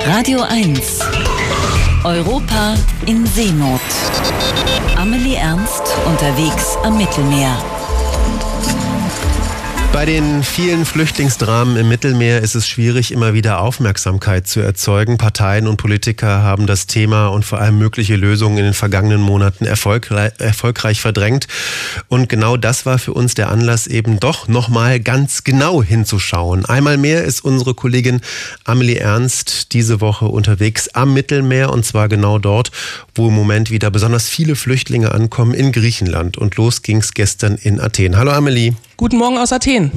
Radio 1. Europa in Seenot. Amelie Ernst unterwegs am Mittelmeer. Bei den vielen Flüchtlingsdramen im Mittelmeer ist es schwierig, immer wieder Aufmerksamkeit zu erzeugen. Parteien und Politiker haben das Thema und vor allem mögliche Lösungen in den vergangenen Monaten erfolgreich verdrängt. Und genau das war für uns der Anlass, eben doch nochmal ganz genau hinzuschauen. Einmal mehr ist unsere Kollegin Amelie Ernst diese Woche unterwegs am Mittelmeer, und zwar genau dort, wo im Moment wieder besonders viele Flüchtlinge ankommen, in Griechenland. Und los ging's gestern in Athen. Hallo Amelie. Guten Morgen aus Athen.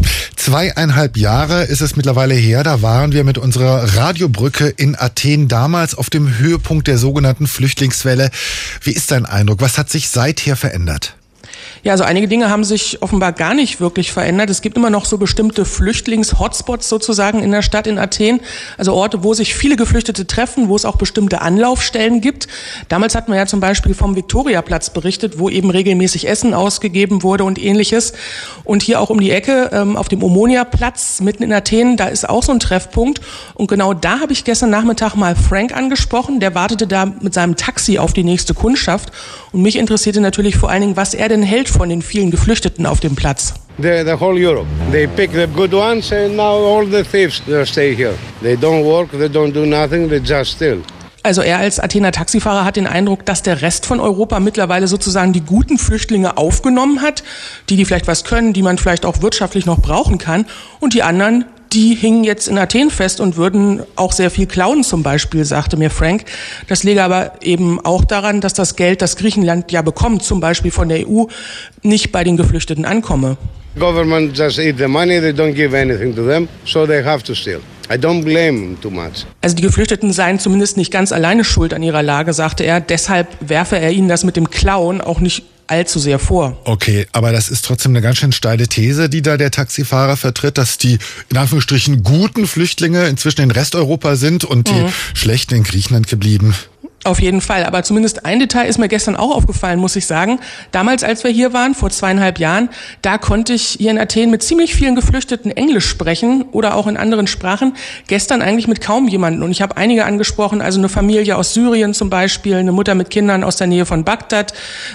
2,5 Jahre ist es mittlerweile her, da waren wir mit unserer Radiobrücke in Athen, damals auf dem Höhepunkt der sogenannten Flüchtlingswelle. Wie ist dein Eindruck? Was hat sich seither verändert? Ja, also einige Dinge haben sich offenbar gar nicht wirklich verändert. Es gibt immer noch so bestimmte Flüchtlings-Hotspots sozusagen in der Stadt in Athen. Also Orte, wo sich viele Geflüchtete treffen, wo es auch bestimmte Anlaufstellen gibt. Damals hatten wir ja zum Beispiel vom Viktoriaplatz berichtet, wo eben regelmäßig Essen ausgegeben wurde und ähnliches. Und hier auch um die Ecke auf dem Omonia-Platz mitten in Athen, da ist auch so ein Treffpunkt. Und genau da habe ich gestern Nachmittag mal Frank angesprochen. Der wartete da mit seinem Taxi auf die nächste Kundschaft. Und mich interessierte natürlich vor allen Dingen, was er denn hält von den vielen Geflüchteten auf dem Platz. The whole Europe. They pick the good ones and now all the thieves stay here. They don't work, they don't do nothing, they just steal. Also er als Athener Taxifahrer hat den Eindruck, dass der Rest von Europa mittlerweile sozusagen die guten Flüchtlinge aufgenommen hat, die vielleicht was können, die man vielleicht auch wirtschaftlich noch brauchen kann, und die anderen, die hingen jetzt in Athen fest und würden auch sehr viel klauen zum Beispiel, sagte mir Frank. Das läge aber eben auch daran, dass das Geld, das Griechenland ja bekommt, zum Beispiel von der EU, nicht bei den Geflüchteten ankomme. Government just eat the money, they don't give anything to them, so they have to steal. I don't blame them too much. Also die Geflüchteten seien zumindest nicht ganz alleine schuld an ihrer Lage, sagte er. Deshalb werfe er ihnen das mit dem Klauen auch nicht allzu sehr vor. Okay, aber das ist trotzdem eine ganz schön steile These, die da der Taxifahrer vertritt, dass die in Anführungsstrichen guten Flüchtlinge inzwischen in Resteuropa sind und die schlechten in Griechenland geblieben. Auf jeden Fall, aber zumindest ein Detail ist mir gestern auch aufgefallen, muss ich sagen. Damals, als wir hier waren, vor 2,5 Jahren, da konnte ich hier in Athen mit ziemlich vielen Geflüchteten Englisch sprechen oder auch in anderen Sprachen. Gestern eigentlich mit kaum jemanden, und ich habe einige angesprochen, also eine Familie aus Syrien zum Beispiel, eine Mutter mit Kindern aus der Nähe von Bagdad,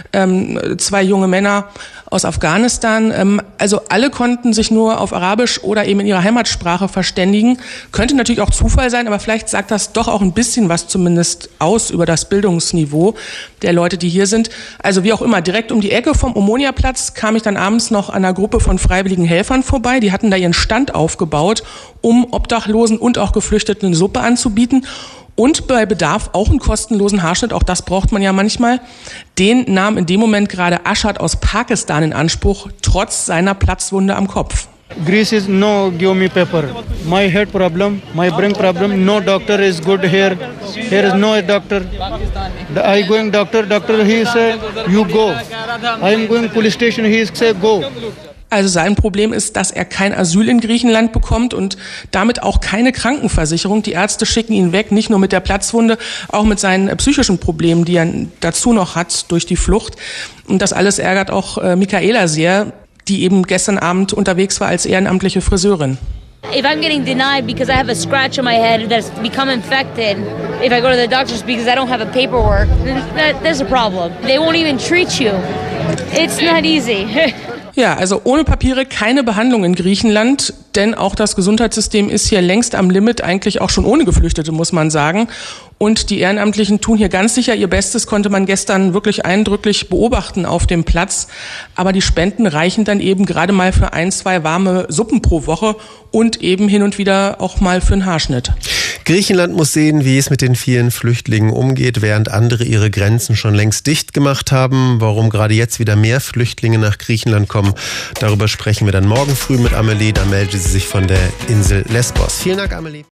2 junge Männer aus Afghanistan. Also alle konnten sich nur auf Arabisch oder eben in ihrer Heimatsprache verständigen. Könnte natürlich auch Zufall sein, aber vielleicht sagt das doch auch ein bisschen was zumindest aus über das Bildungsniveau der Leute, die hier sind. Also wie auch immer, direkt um die Ecke vom Omonia-Platz kam ich dann abends noch an einer Gruppe von freiwilligen Helfern vorbei. Die hatten da ihren Stand aufgebaut, um Obdachlosen und auch Geflüchteten eine Suppe anzubieten. Und bei Bedarf auch einen kostenlosen Haarschnitt, auch das braucht man ja manchmal. Den nahm in dem Moment gerade Ashad aus Pakistan in Anspruch, trotz seiner Platzwunde am Kopf. Greece is no give me paper. My head problem, my brain problem, no doctor is good here. Here is no doctor. I going doctor, he say you go. I am going police station, he say go. Also sein Problem ist, dass er kein Asyl in Griechenland bekommt und damit auch keine Krankenversicherung. Die Ärzte schicken ihn weg, nicht nur mit der Platzwunde, auch mit seinen psychischen Problemen, die er dazu noch hat durch die Flucht. Und das alles ärgert auch Michaela sehr, die eben gestern Abend unterwegs war als ehrenamtliche Friseurin. If I'm getting denied because I have a scratch on my head that's become infected, if I go to the doctors because I don't have a paperwork, then there's a problem. They won't even treat you. It's not easy. Ja, also ohne Papiere keine Behandlung in Griechenland, denn auch das Gesundheitssystem ist hier längst am Limit, eigentlich auch schon ohne Geflüchtete, muss man sagen. Und die Ehrenamtlichen tun hier ganz sicher ihr Bestes, konnte man gestern wirklich eindrücklich beobachten auf dem Platz. Aber die Spenden reichen dann eben gerade mal für 1, 2 warme Suppen pro Woche und eben hin und wieder auch mal für einen Haarschnitt. Griechenland muss sehen, wie es mit den vielen Flüchtlingen umgeht, während andere ihre Grenzen schon längst dicht gemacht haben. Warum gerade jetzt wieder mehr Flüchtlinge nach Griechenland kommen, darüber sprechen wir dann morgen früh mit Amelie. Da meldet sie sich von der Insel Lesbos. Vielen Dank, Amelie.